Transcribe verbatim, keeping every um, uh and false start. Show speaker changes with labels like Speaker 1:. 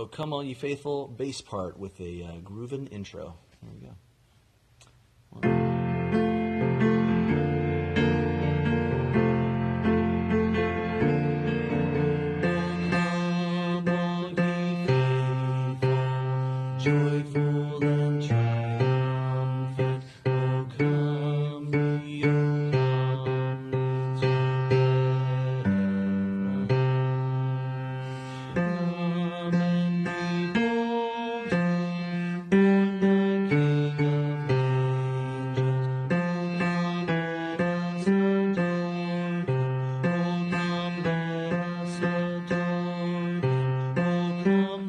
Speaker 1: "O Come All Ye Faithful" bass part with a uh, groovin' intro. Here we go. Joyful and triumphant, O come ye, O come ye to Bethlehem. Come and behold him, born the King of angels. O come, let us adore him. O come, let us adore him. O come,